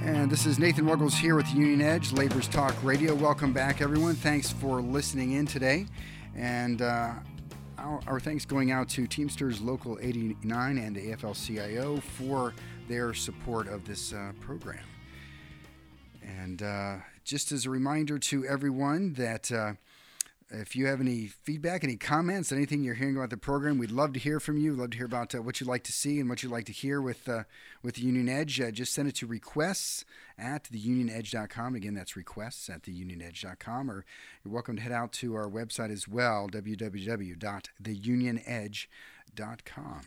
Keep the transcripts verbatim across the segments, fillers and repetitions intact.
And this is Nathan Ruggles here with Union Edge, Labor's Talk Radio. Welcome back, everyone. Thanks for listening in today. And uh, our, our thanks going out to Teamsters Local eighty-nine and A F L C I O for their support of this uh, program. And uh, just as a reminder to everyone that uh, if you have any feedback, any comments, anything you're hearing about the program, we'd love to hear from you. We'd love to hear about uh, what you'd like to see and what you'd like to hear with uh, with Union Edge. Uh, just send it to requests at the union edge dot com. Again, that's requests at the union edge dot com. Or you're welcome to head out to our website as well, w w w dot the union edge dot com.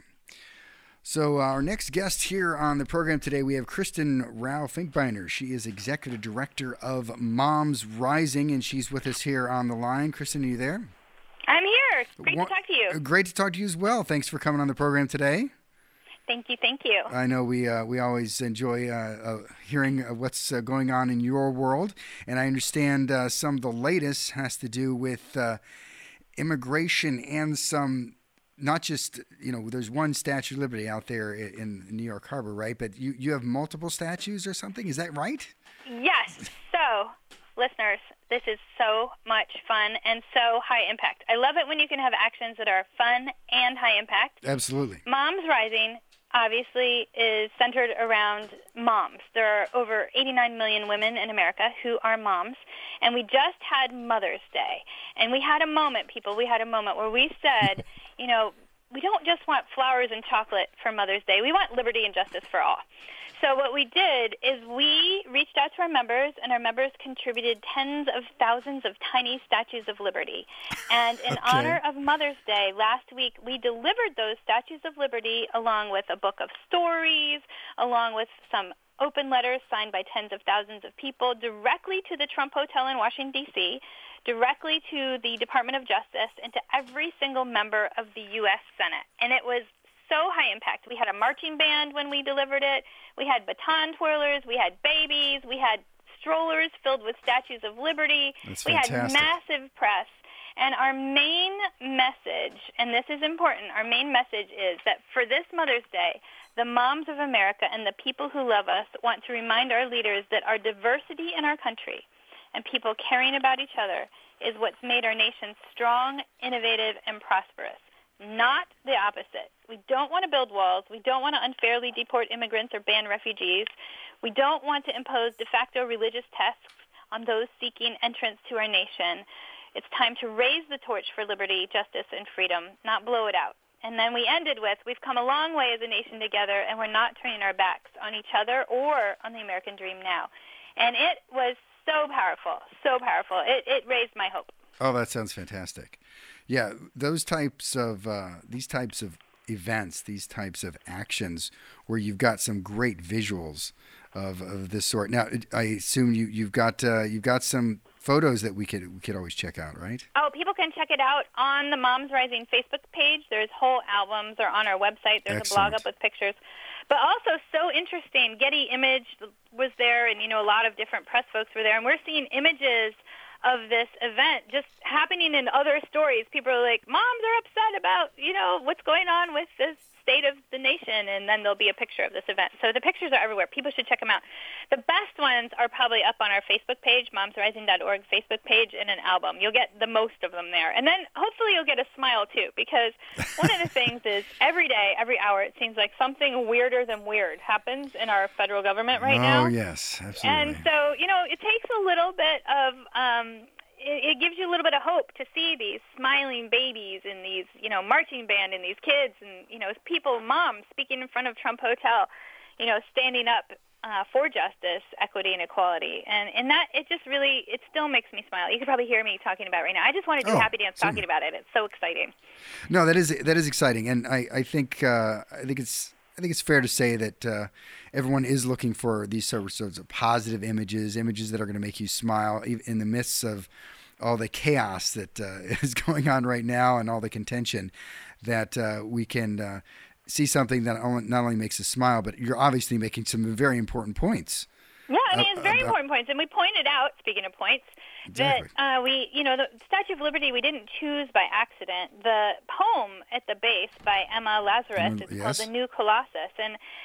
So our next guest here on the program today, we have Kristen Rao-Finkbeiner. She is Executive Director of Moms Rising, and she's with us here on the line. Kristen, are you there? I'm here. Great well, to talk to you. Great to talk to you as well. Thanks for coming on the program today. Thank you. Thank you. I know we uh, we always enjoy uh, uh, hearing uh, what's uh, going on in your world, and I understand uh, some of the latest has to do with uh, immigration and some... Not just, you know, there's one Statue of Liberty out there in New York Harbor, right? But you, you have multiple statues or something? Is that right? Yes. So, listeners, this is so much fun and so high impact. I love it when you can have actions that are fun and high impact. Absolutely. Moms Rising obviously is centered around moms. There are over eighty-nine million women in America who are moms, and we just had Mother's Day. And we had a moment, people, we had a moment where we said, you know, we don't just want flowers and chocolate for Mother's Day. We want liberty and justice for all. So what we did is we reached out to our members, and our members contributed tens of thousands of tiny statues of liberty. And in okay. honor of Mother's Day, last week we delivered those statues of liberty along with a book of stories, along with some open letters signed by tens of thousands of people directly to the Trump Hotel in Washington, D C, directly to the Department of Justice, and to every single member of the U S Senate. And it was so high impact. We had a marching band when we delivered it. We had baton twirlers. We had babies. We had strollers filled with statues of liberty. That's we fantastic. had massive press. And our main message, and this is important, our main message is that for this Mother's Day, the moms of America and the people who love us want to remind our leaders that our diversity in our country and people caring about each other is what's made our nation strong, innovative, and prosperous. Not the opposite. We don't want to build walls. We don't want to unfairly deport immigrants or ban refugees. We don't want to impose de facto religious tests on those seeking entrance to our nation. It's time to raise the torch for liberty, justice, and freedom, not blow it out. And then we ended with, we've come a long way as a nation together, and we're not turning our backs on each other or on the American dream now. And it was so powerful, so powerful. It, it raised my hope. Oh, that sounds fantastic. Yeah, those types of uh, these types of events, these types of actions, where you've got some great visuals of, of this sort. Now, I assume you you've got uh, you've got some photos that we could we could always check out, right? Oh, people can check it out on the Moms Rising Facebook page. There's whole albums. They're on our website. There's Excellent. a blog up with pictures. But also so interesting, Getty Image was there, and you know a lot of different press folks were there, and we're seeing images of this event just happening in other stories. People are like, moms are upset about, you know, what's going on with this state of the nation, and then there'll be a picture of this event. So the pictures are everywhere. People should check them out. The best ones are probably up on our Facebook page, moms rising dot org Facebook page, in an album. You'll get the most of them there. And then hopefully you'll get a smile, too, because one of the things is every day, every hour, it seems like something weirder than weird happens in our federal government right oh, now. Oh, yes, absolutely. And so, you know, it takes a little bit of... Um, It gives you a little bit of hope to see these smiling babies and these, you know, marching band and these kids and, you know, people, moms speaking in front of Trump Hotel, you know, standing up uh, for justice, equity, and equality. And, and that, it just really, it still makes me smile. You can probably hear me talking about it right now. I just want to do oh, Happy Dance certainly. talking about it. It's so exciting. No, that is that is exciting. And I, I think uh, I think it's I think it's fair to say that uh, everyone is looking for these sorts of positive images, images that are going to make you smile in the midst of all the chaos that uh, is going on right now and all the contention, that uh, we can uh, see something that not only makes us smile, but you're obviously making some very important points. Yeah, I mean, it's very uh, important points. And we pointed out, speaking of points, exactly. that uh, we, you know, the Statue of Liberty we didn't choose by accident. The poem at the base by Emma Lazarus, Mm, it's yes. called The New Colossus. And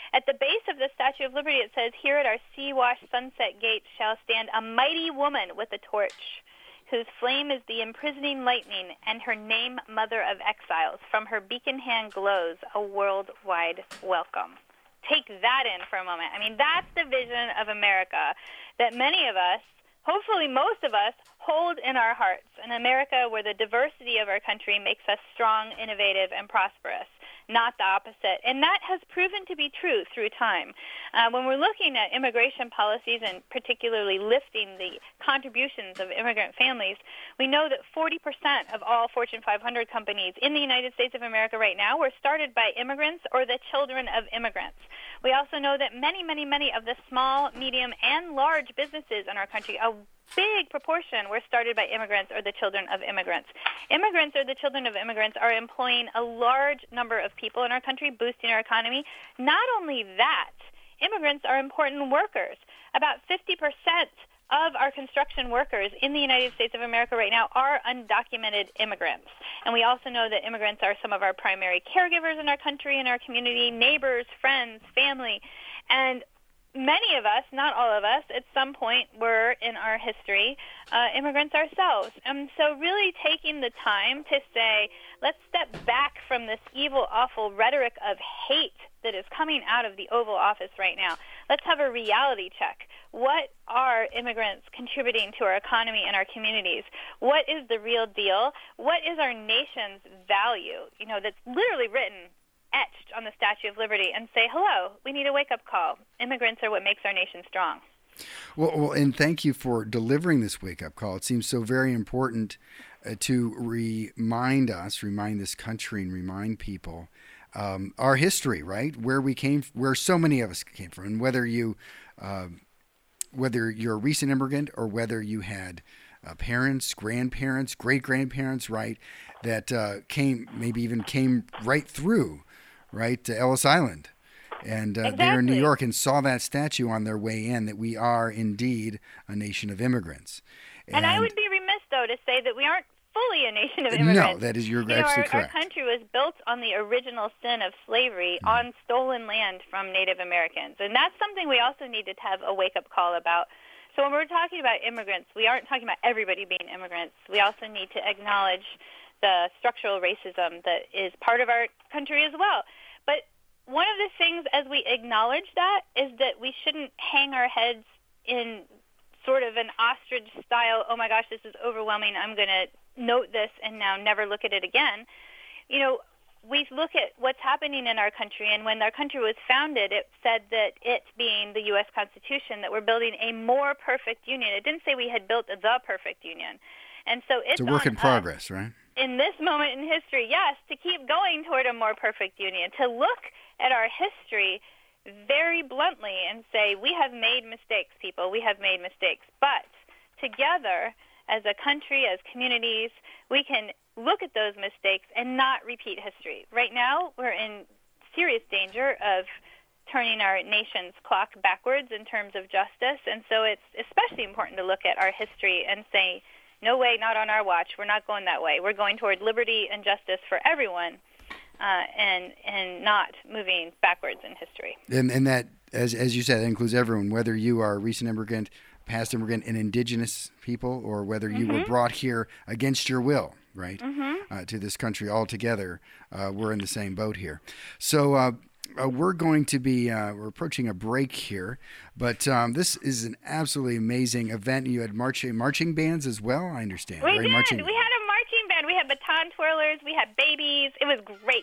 At the base of the Statue of Liberty, it says, "Here at our sea-washed sunset gates shall stand a mighty woman with a torch, whose flame is the imprisoning lightning, and her name Mother of Exiles. From her beacon hand glows a worldwide welcome." Take that in for a moment. I mean, that's the vision of America that many of us, hopefully most of us, hold in our hearts. An America where the diversity of our country makes us strong, innovative, and prosperous, not the opposite. And that has proven to be true through time. Uh, when we're looking at immigration policies and particularly lifting the contributions of immigrant families, we know that forty percent of all Fortune five hundred companies in the United States of America right now were started by immigrants or the children of immigrants. We also know that many, many, many of the small, medium, and large businesses in our country, a big proportion, were started by immigrants or the children of immigrants. Immigrants or the children of immigrants are employing a large number of people in our country, boosting our economy. Not only that, immigrants are important workers. About fifty percent of our construction workers in the United States of America right now are undocumented immigrants. And we also know that immigrants are some of our primary caregivers in our country, in our community, neighbors, friends, family. And many of us, not all of us, at some point were in our history uh, immigrants ourselves. And so really taking the time to say, let's step back from this evil, awful rhetoric of hate that is coming out of the Oval Office right now. Let's have a reality check. What are immigrants contributing to our economy and our communities? What is the real deal? What is our nation's value? You know, that's literally written, etched on the Statue of Liberty, and say, hello, we need a wake-up call. Immigrants are what makes our nation strong. Well, well and thank you for delivering this wake-up call. It seems so very important uh, to remind us, remind this country, and remind people um, our history, right? Where we came, where so many of us came from, and whether you, uh, whether you're a recent immigrant or whether you had uh, parents, grandparents, great-grandparents, right, that uh, came, maybe even came right through, right, to Ellis Island. And uh, exactly. they're in New York and saw that statue on their way in, that we are indeed a nation of immigrants. And, and I would be remiss, though, to say that we aren't fully a nation of No, immigrants. that is, you're you absolutely know, our, correct. Our country was built on the original sin of slavery mm. on stolen land from Native Americans. And that's something we also need to have a wake-up call about. So when we're talking about immigrants, we aren't talking about everybody being immigrants. We also need to acknowledge the structural racism that is part of our country as well. But one of the things, as we acknowledge that, is that we shouldn't hang our heads in sort of an ostrich style, oh my gosh, this is overwhelming, I'm going to note this and now never look at it again. You know, we look at what's happening in our country, and when our country was founded, it said that it being the U S Constitution, that we're building a more perfect union. It didn't say we had built the perfect union. And so it's, it's a work in progress, us, right? In this moment in history, yes, to keep going toward a more perfect union, to look at our history very bluntly and say, we have made mistakes, people, we have made mistakes. But together, as a country, as communities, we can look at those mistakes and not repeat history. Right now, we're in serious danger of turning our nation's clock backwards in terms of justice, and so it's especially important to look at our history and say, no way, not on our watch. We're not going that way. We're going toward liberty and justice for everyone, uh, and and not moving backwards in history. And and that, as as you said, that includes everyone, whether you are a recent immigrant, past immigrant, and indigenous people, or whether you mm-hmm. were brought here against your will, right, mm-hmm. uh, to this country altogether. Uh, we're in the same boat here. So uh, uh, we're going to be, uh, we're approaching a break here, but um, this is an absolutely amazing event. You had marching marching bands as well, I understand. We right? did. Marching... We had a marching band. We had baton twirlers. We had babies. It was great.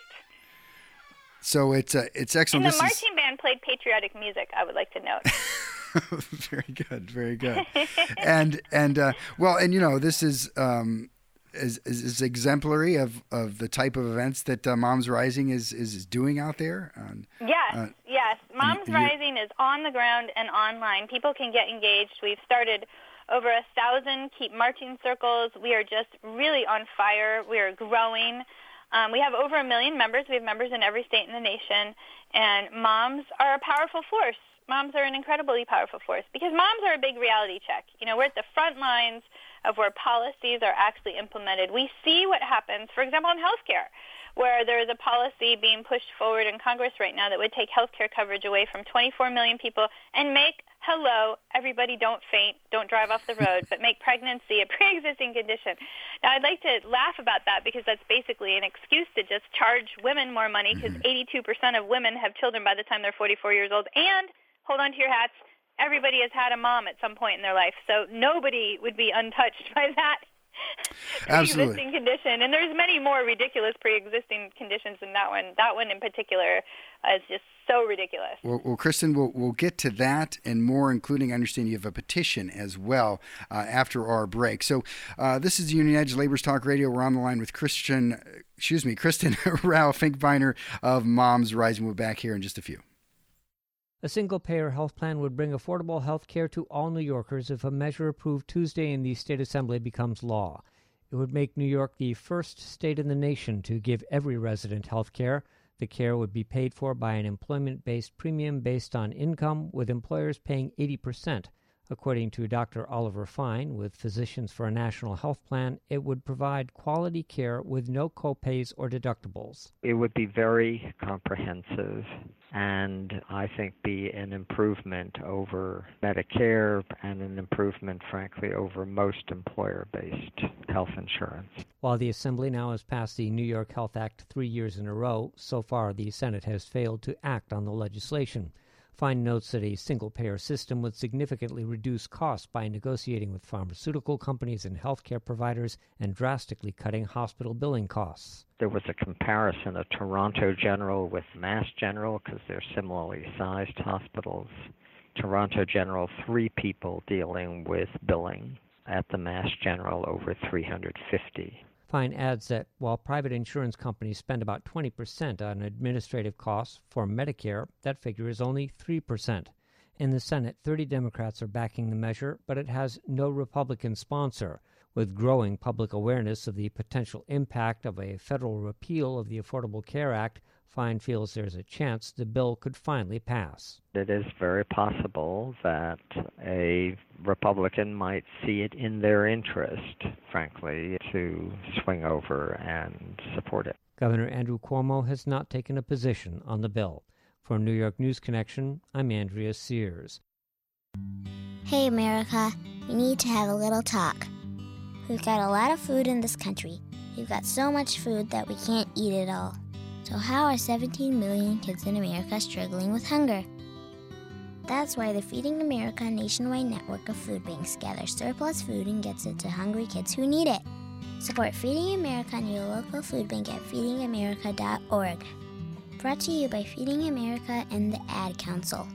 So it's uh, it's excellent. And the this marching is... band played patriotic music, I would like to note. Very good, very good. and and uh, well, and you know, this is um, is, is, is exemplary of, of the type of events that uh, Moms Rising is, is doing out there. Um, yes, uh, yes. Moms you, Rising is on the ground and online. People can get engaged. We've started over a thousand Keep Marching circles. We are just really on fire. We are growing. Um, we have over a million members. We have members in every state in the nation, and moms are a powerful force. Moms are an incredibly powerful force because moms are a big reality check. You know, we're at the front lines of where policies are actually implemented. We see what happens, for example, in healthcare. where there is a policy being pushed forward in Congress right now that would take health care coverage away from twenty-four million people and make, hello, everybody don't faint, don't drive off the road, but make pregnancy a pre-existing condition. Now, I'd like to laugh about that because that's basically an excuse to just charge women more money because mm-hmm. eighty-two percent of women have children by the time they're forty-four years old. And, hold on to your hats, everybody has had a mom at some point in their life, so nobody would be untouched by that pre-existing condition. And there's many more ridiculous pre-existing conditions than that one. That one in particular is just so ridiculous. Well, well Kristen, we'll, we'll get to that and more, including, I understand you have a petition as well uh, after our break. So uh, this is Union Edge, Labor's Talk Radio. We're on the line with Christian, excuse me, Kristen Rao Finkbeiner of Moms Rising. We're back here in just a few. A single-payer health plan would bring affordable health care to all New Yorkers if a measure approved Tuesday in the State Assembly becomes law. It would make New York the first state in the nation to give every resident health care. The care would be paid for by an employment-based premium based on income, with employers paying eighty percent. According to Doctor Oliver Fine with Physicians for a National Health Plan, it would provide quality care with no copays or deductibles. It would be very comprehensive and I think be an improvement over Medicare and an improvement, frankly, over most employer-based health insurance. While the Assembly now has passed the New York Health Act three years in a row, so far the Senate has failed to act on the legislation. Fine notes that a single-payer system would significantly reduce costs by negotiating with pharmaceutical companies and healthcare providers and drastically cutting hospital billing costs. There was a comparison of Toronto General with Mass General because they're similarly sized hospitals. Toronto General, three people dealing with billing. At the Mass General, over three hundred fifty. Fine adds that while private insurance companies spend about twenty percent on administrative costs for Medicare, that figure is only three percent. In the Senate, thirty Democrats are backing the measure, but it has no Republican sponsor. With growing public awareness of the potential impact of a federal repeal of the Affordable Care Act, Fine feels there's a chance the bill could finally pass. It is very possible that a Republican might see it in their interest, frankly, to swing over and support it. Governor Andrew Cuomo has not taken a position on the bill. For New York News Connection, I'm Andrea Sears. Hey, America, we need to have a little talk. We've got a lot of food in this country. We've got so much food that we can't eat it all. So how are seventeen million kids in America struggling with hunger? That's why the Feeding America nationwide network of food banks gathers surplus food and gets it to hungry kids who need it. Support Feeding America and your local food bank at feeding america dot org. Brought to you by Feeding America and the Ad Council.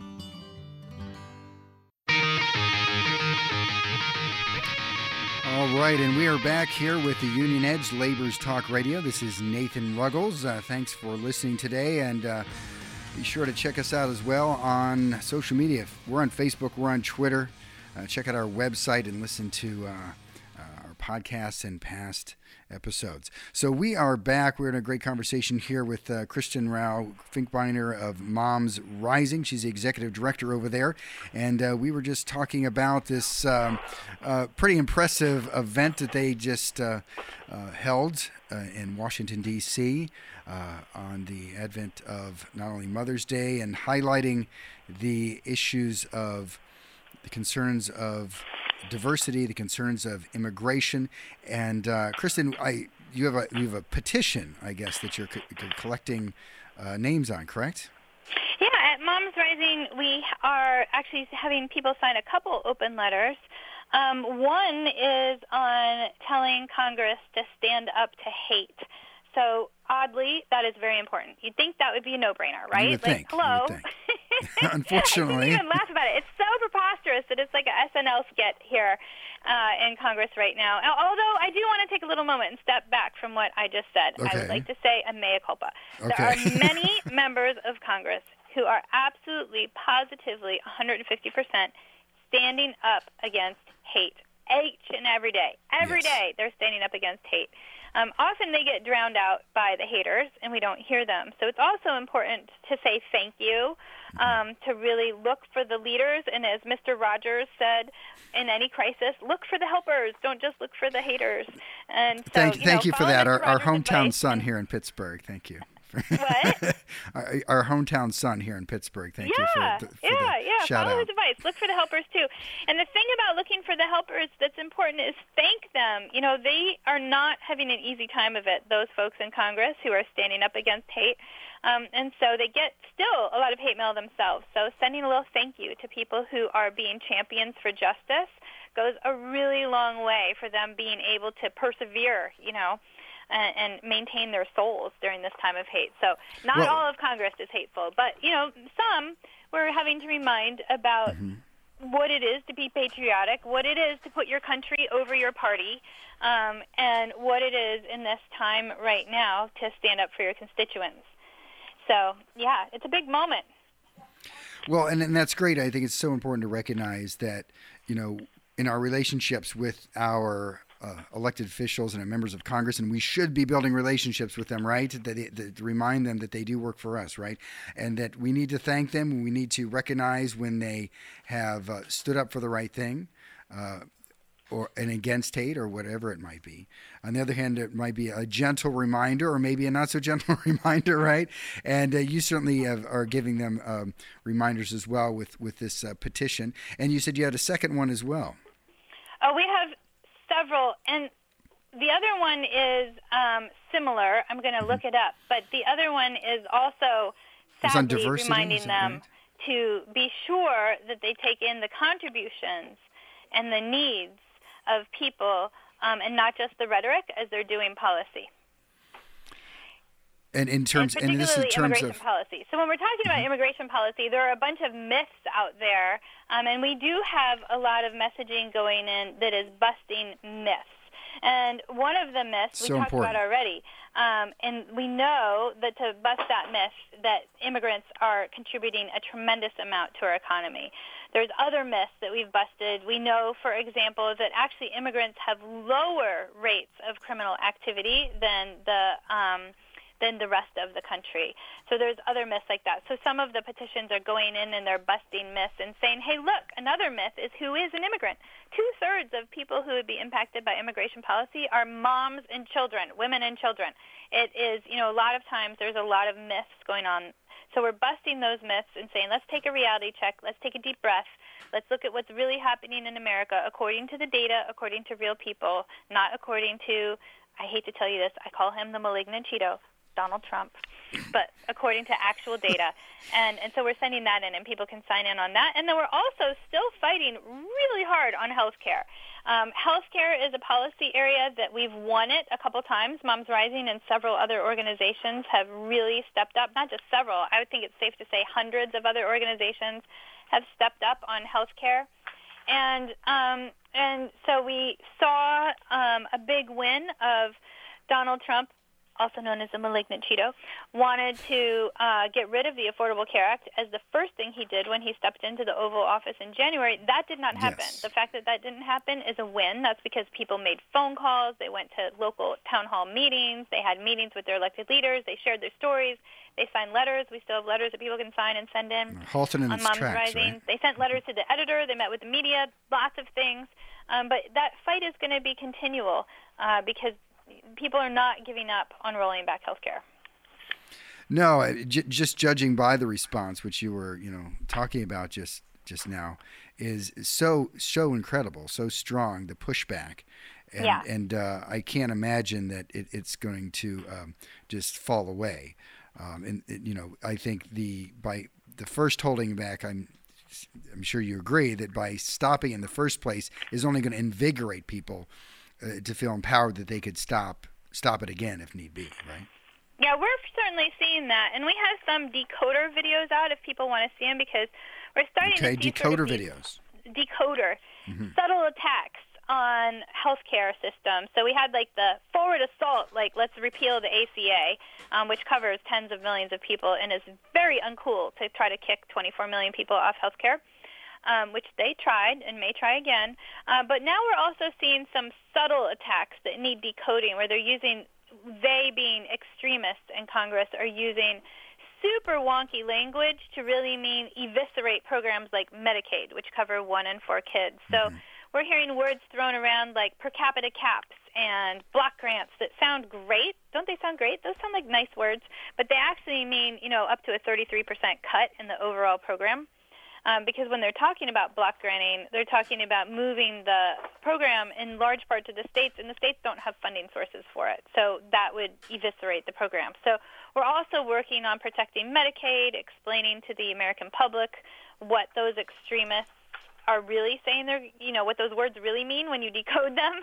All right, and we are back here with the Union Edge Labor's Talk Radio. This is Nathan Ruggles. Uh, thanks for listening today, and uh, be sure to check us out as well on social media. We're on Facebook, we're on Twitter. Uh, check out our website and listen to uh, uh, our podcasts and past episodes. So we are back. We're in a great conversation here with uh, Kristen Rao Finkbeiner of Moms Rising. She's the executive director over there. And uh, we were just talking about this um, uh, pretty impressive event that they just uh, uh, held uh, in Washington, D C uh, on the advent of not only Mother's Day and highlighting the issues of the concerns of diversity, the concerns of immigration, and uh, Kristen, I you have a you have a petition, I guess, that you're, co- you're collecting uh, names on, correct? Yeah, at Moms Rising, we are actually having people sign a couple open letters. Um, one is on telling Congress to stand up to hate. So oddly, that is very important. You'd think that would be a no-brainer, right? You would like, think. hello. You would think. Unfortunately. I can't even laugh about it. It's so preposterous that it's like a S N L skit here uh, in Congress right now. Although I do want to take a little moment and step back from what I just said. Okay. I would like to say a mea culpa. Okay. There are many members of Congress who are absolutely, positively, one hundred fifty percent standing up against hate. Each and every day. Every yes. day they're standing up against hate. Um, often they get drowned out by the haters, and we don't hear them. So it's also important to say thank you um, to really look for the leaders. And as Mister Rogers said, in any crisis, look for the helpers. Don't just look for the haters. And so, thank you, thank know, you for that. Our, our hometown advice. son here in Pittsburgh. Thank you. What? our, our hometown son here in Pittsburgh. Thank yeah, you for, for yeah, the yeah. shout Follow out. his advice. Look for the helpers too. And the thing about looking for the helpers that's important is thank them. You know, they are not having an easy time of it, those folks in Congress who are standing up against hate. Um, and so they get still a lot of hate mail themselves. So sending a little thank you to people who are being champions for justice goes a really long way for them being able to persevere, you know, and, and maintain their souls during this time of hate. So not well, all of Congress is hateful, but, you know, some we're having to remind about mm-hmm. what it is to be patriotic, what it is to put your country over your party, um, and what it is in this time right now to stand up for your constituents. So, yeah, it's a big moment. Well, and, and that's great. I think it's so important to recognize that, you know, in our relationships with our uh, elected officials and our members of Congress, and we should be building relationships with them, right? That, that, that to remind them that they do work for us, right? And that we need to thank them, and we need to recognize when they have uh, stood up for the right thing, uh, or and against hate, or whatever it might be. On the other hand, it might be a gentle reminder, or maybe a not so gentle reminder, right? And uh, you certainly have, are giving them um, reminders as well with with this uh, petition. And you said you had a second one as well. Oh, we have several, and the other one is um, similar. I'm going to mm-hmm. look it up, but the other one is also sadly reminding them right? to be sure that they take in the contributions and the needs of people, um, and not just the rhetoric as they're doing policy. And in terms, and particularly and this in terms immigration of policy. So when we're talking about mm-hmm. immigration policy, there are a bunch of myths out there, um, and we do have a lot of messaging going in that is busting myths. And one of the myths so we talked important. about already, um, and we know that to bust that myth, that immigrants are contributing a tremendous amount to our economy. There's other myths that we've busted. We know, for example, that actually immigrants have lower rates of criminal activity than the um, than the rest of the country. So there's other myths like that. So some of the petitions are going in and they're busting myths and saying, hey, look, another myth is who is an immigrant. Two-thirds of people who would be impacted by immigration policy are moms and children, women and children. It is, you know, a lot of times there's a lot of myths going on. So we're busting those myths and saying, let's take a reality check, let's take a deep breath, let's look at what's really happening in America according to the data, according to real people, not according to, I hate to tell you this, I call him the malignant Cheeto, Donald Trump, but according to actual data. And and so we're sending that in, and people can sign in on that. And then we're also still fighting really hard on health care. Um, health care is a policy area that we've won it a couple times. Moms Rising and several other organizations have really stepped up, not just several. I would think it's safe to say hundreds of other organizations have stepped up on health care. And, um, and so we saw um, a big win of Donald Trump, also known as the malignant Cheeto, wanted to uh, get rid of the Affordable Care Act as the first thing he did when he stepped into the Oval Office in January. That did not happen. Yes. The fact that that didn't happen is a win. That's because people made phone calls. They went to local town hall meetings. They had meetings with their elected leaders. They shared their stories. They signed letters. We still have letters that people can sign and send in. Halting in on its Moms tracks, Rising. right? They sent letters to the editor. They met with the media. Lots of things. Um, but that fight is going to be continual uh, because people are not giving up on rolling back health care. No, j- just judging by the response, which you were, you know, talking about just just now, is so so incredible, so strong. The pushback, and yeah. and uh, I can't imagine that it, it's going to um, just fall away. Um, and it, you know, I think the by the first holding back, I'm I'm sure you agree that by stopping in the first place is only going to invigorate people Uh, to feel empowered that they could stop stop it again if need be, right? Yeah, we're certainly seeing that, and we have some decoder videos out if people want to see them, because we're starting okay, to see decoder sort of videos. Decoder, mm-hmm. subtle attacks on healthcare systems. So we had like the forward assault, like let's repeal the A C A, um, which covers tens of millions of people and is very uncool to try to kick twenty-four million people off healthcare. Um, which they tried and may try again. Uh, but now we're also seeing some subtle attacks that need decoding, where they're using, they being extremists in Congress, are using super wonky language to really mean eviscerate programs like Medicaid, which cover one in four kids. So mm-hmm. we're hearing words thrown around like per capita caps and block grants that sound great. Don't they sound great? Those sound like nice words, but they actually mean, you know, up to a thirty-three percent cut in the overall program. Um, because when they're talking about block granting, they're talking about moving the program in large part to the states, and the states don't have funding sources for it. So that would eviscerate the program. So we're also working on protecting Medicaid, explaining to the American public what those extremists are really saying, they're, you know, what those words really mean when you decode them,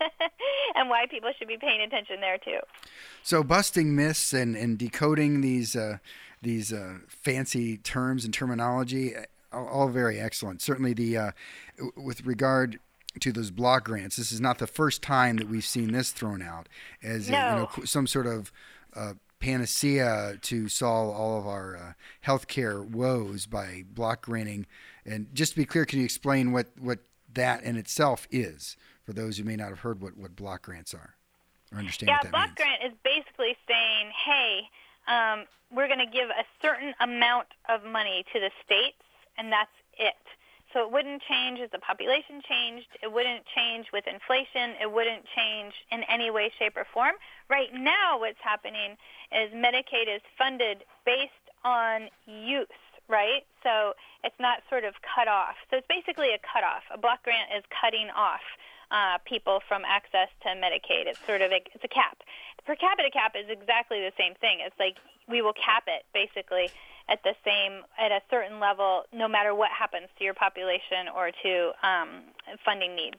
and why people should be paying attention there too. So busting myths and, and decoding these uh, these uh, fancy terms and terminology, all, all very excellent. Certainly the uh, with regard to those block grants, this is not the first time that we've seen this thrown out as no. a, you know, some sort of uh, panacea to solve all of our uh, healthcare woes by block granting. And just to be clear, can you explain what, what that in itself is for those who may not have heard what, what block grants are or understand yeah, what that block means? grant is basically saying, hey, um, we're going to give a certain amount of money to the states, and that's it. So it wouldn't change as the population changed. It wouldn't change with inflation. It wouldn't change in any way, shape, or form. Right now what's happening is Medicaid is funded based on use. Right? So it's not sort of cut off. So it's basically a cutoff. A block grant is cutting off uh, people from access to Medicaid. It's sort of a, it's a cap. The per capita cap is exactly the same thing. It's like we will cap it basically at the same, at a certain level, no matter what happens to your population or to um, funding needs.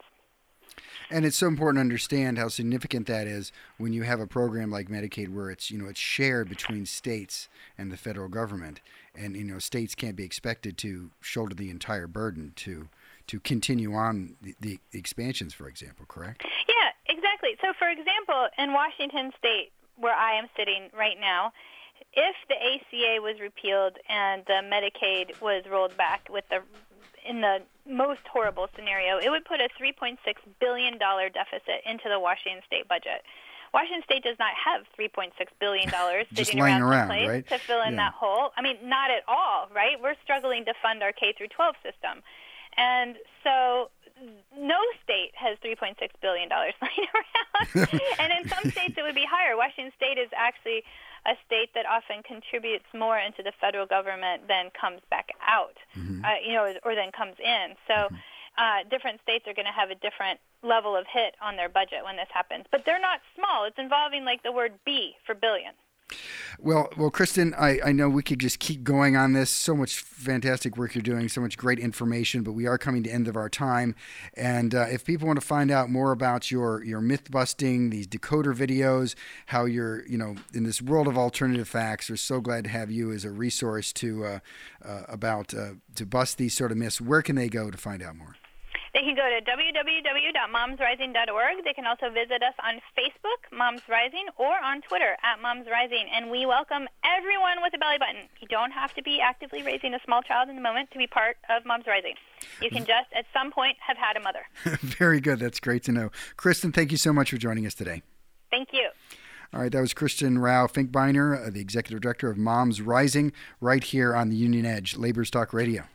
And it's so important to understand how significant that is when you have a program like Medicaid where it's, you know, it's shared between states and the federal government. And, you know, states can't be expected to shoulder the entire burden to to continue on the, the expansions, for example, correct? Yeah, exactly. So, for example, in Washington State, where I am sitting right now, if the A C A was repealed and the Medicaid was rolled back with the in the most horrible scenario, it would put a three point six billion dollars deficit into the Washington State budget. Washington State does not have three point six billion dollars sitting around, around someplace right? to fill in yeah. that hole. I mean, not at all, right? We're struggling to fund our K through twelve system. And so no state has three point six billion dollars lying around. And in some states it would be higher. Washington State is actually a state that often contributes more into the federal government than comes back out, mm-hmm. uh, you know, or than comes in. So mm-hmm. uh, different states are going to have a different level of hit on their budget when this happens. But they're not small. It's involving like the word B for billion. Well, well, Kristen, I, I know we could just keep going on this. So much fantastic work you're doing, so much great information, but we are coming to the end of our time. And uh, if people want to find out more about your, your myth busting, these decoder videos, how you're, you know, in this world of alternative facts, we're so glad to have you as a resource to uh, uh, about uh, to bust these sort of myths. Where can they go to find out more? They can go to w w w dot moms rising dot org. They can also visit us on Facebook, Moms Rising, or on Twitter, at Moms Rising. And we welcome everyone with a belly button. You don't have to be actively raising a small child in the moment to be part of Moms Rising. You can just, at some point, have had a mother. Very good. That's great to know. Kristen, thank you so much for joining us today. Thank you. All right, that was Kristen Rao-Finkbeiner, the Executive Director of Moms Rising, right here on the Union Edge, Labor's Talk Radio.